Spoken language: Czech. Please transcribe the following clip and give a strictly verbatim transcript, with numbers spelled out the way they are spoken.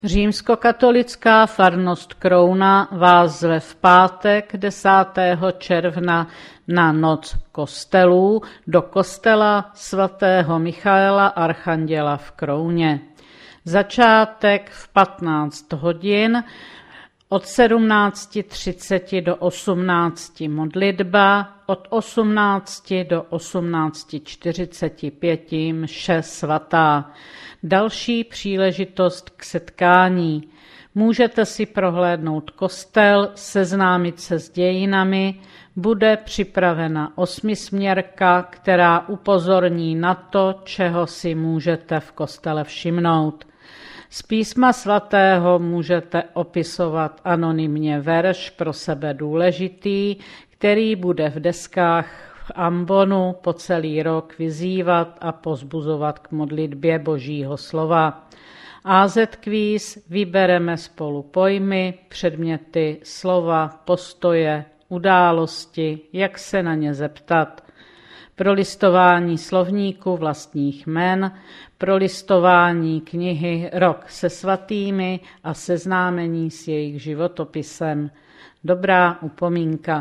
Římskokatolická farnost Krouna vás zve v pátek desátého června na noc kostelů do kostela svatého Michaela Archanděla v Krouně. Začátek v patnáct hodin, od sedmnáct třicet do osmnáct modlitba, od osmnáct do osmnáct čtyřicet pět mše svatá. Další příležitost k setkání. Můžete si prohlédnout kostel, seznámit se s dějinami, bude připravena osmisměrka, která upozorní na to, čeho si můžete v kostele všimnout. Z písma svatého můžete opisovat anonymně verš pro sebe důležitý, který bude v deskách v ambonu po celý rok vyzývat a pozbuzovat k modlitbě Božího slova. á zet Quiz vybereme spolu pojmy, předměty, slova, postoje, události, jak se na ně zeptat. Pro listování slovníku vlastních jmen, pro listování knihy Rok se svatými a seznámení s jejich životopisem. Dobrá upomínka.